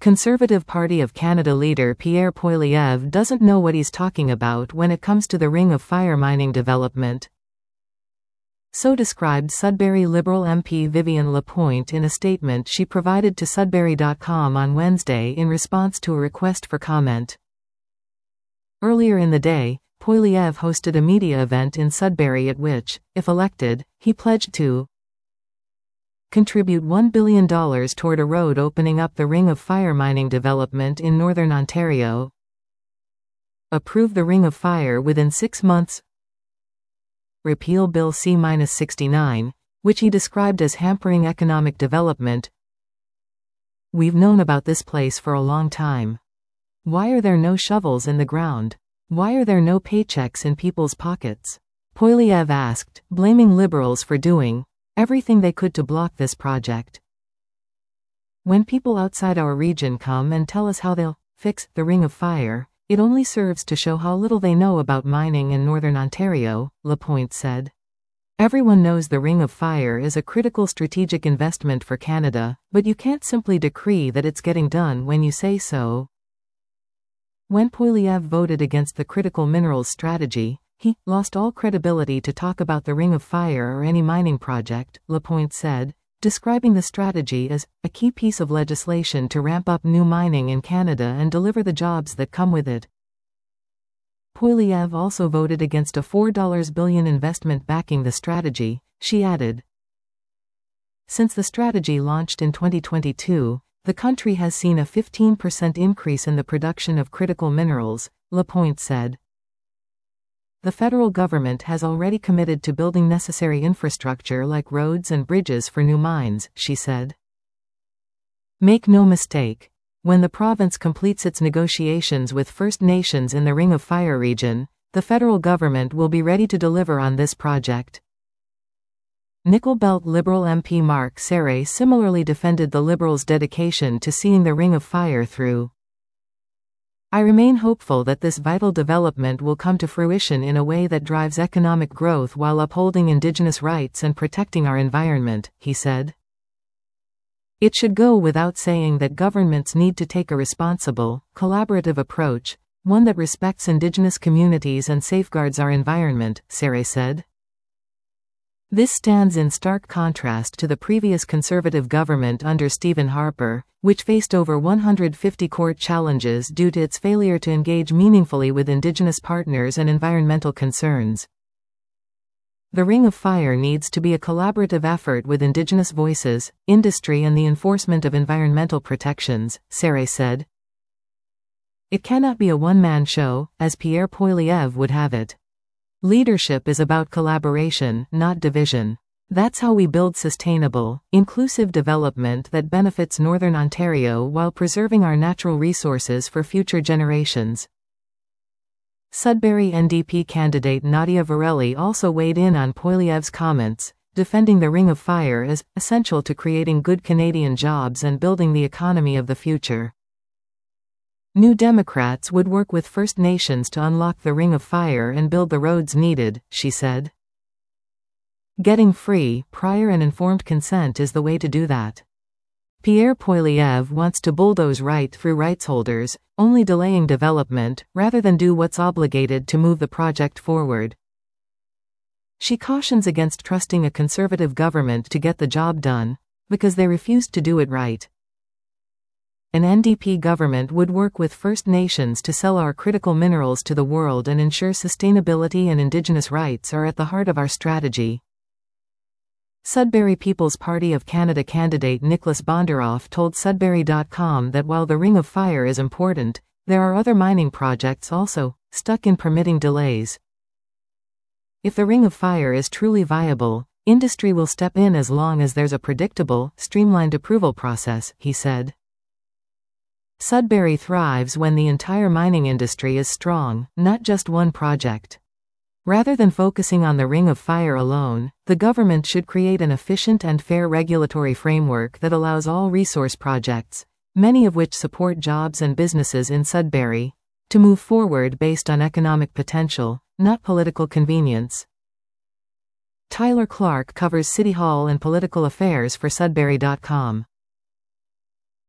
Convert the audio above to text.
Conservative Party of Canada leader Pierre Poilievre doesn't know what he's talking about when it comes to the Ring of Fire mining development. So described Sudbury Liberal MP Vivienne Lapointe in a statement she provided to Sudbury.com on Wednesday in response to a request for comment. Earlier in the day, Poilievre hosted a media event in Sudbury at which, if elected, he pledged to contribute $1 billion toward a road opening up the Ring of Fire mining development in northern Ontario, approve the Ring of Fire within 6 months, repeal Bill C-69, which he described as hampering economic development. We've known about this place for a long time. Why are there no shovels in the ground? Why are there no paychecks in people's pockets? Poilievre asked, blaming Liberals for doing everything they could to block this project. When people outside our region come and tell us how they'll fix the Ring of Fire, it only serves to show how little they know about mining in northern Ontario, Lapointe said. Everyone knows the Ring of Fire is a critical strategic investment for Canada, but you can't simply decree that it's getting done when you say so. When Poilievre voted against the critical minerals strategy, he lost all credibility to talk about the Ring of Fire or any mining project, Lapointe said, describing the strategy as a key piece of legislation to ramp up new mining in Canada and deliver the jobs that come with it. Poilievre also voted against a $4 billion investment backing the strategy, she added. Since the strategy launched in 2022, the country has seen a 15% increase in the production of critical minerals, Lapointe said. The federal government has already committed to building necessary infrastructure like roads and bridges for new mines, she said. Make no mistake. When the province completes its negotiations with First Nations in the Ring of Fire region, the federal government will be ready to deliver on this project. Nickel Belt Liberal MP Mark Serre similarly defended the Liberals' dedication to seeing the Ring of Fire through. I remain hopeful that this vital development will come to fruition in a way that drives economic growth while upholding Indigenous rights and protecting our environment, he said. It should go without saying that governments need to take a responsible, collaborative approach, one that respects Indigenous communities and safeguards our environment, Serre said. This stands in stark contrast to the previous Conservative government under Stephen Harper, which faced over 150 court challenges due to its failure to engage meaningfully with Indigenous partners and environmental concerns. The Ring of Fire needs to be a collaborative effort with Indigenous voices, industry and the enforcement of environmental protections, Serre said. It cannot be a one-man show, as Pierre Poilievre would have it. Leadership is about collaboration, not division. That's how we build sustainable, inclusive development that benefits Northern Ontario while preserving our natural resources for future generations. Sudbury NDP candidate Nadia Varela also weighed in on Poilievre's comments, defending the Ring of Fire as essential to creating good Canadian jobs and building the economy of the future. New Democrats would work with First Nations to unlock the Ring of Fire and build the roads needed, she said. Getting free, prior and informed consent is the way to do that. Pierre Poilievre wants to bulldoze right through rights holders, only delaying development, rather than do what's obligated to move the project forward. She cautions against trusting a Conservative government to get the job done, because they refused to do it right. An NDP government would work with First Nations to sell our critical minerals to the world and ensure sustainability and Indigenous rights are at the heart of our strategy. Sudbury People's Party of Canada candidate Nicholas Bondaroff told Sudbury.com that while the Ring of Fire is important, there are other mining projects also stuck in permitting delays. If the Ring of Fire is truly viable, industry will step in as long as there's a predictable, streamlined approval process, he said. Sudbury thrives when the entire mining industry is strong, not just one project. Rather than focusing on the Ring of Fire alone, the government should create an efficient and fair regulatory framework that allows all resource projects, many of which support jobs and businesses in Sudbury, to move forward based on economic potential, not political convenience. Tyler Clark covers City Hall and political affairs for Sudbury.com.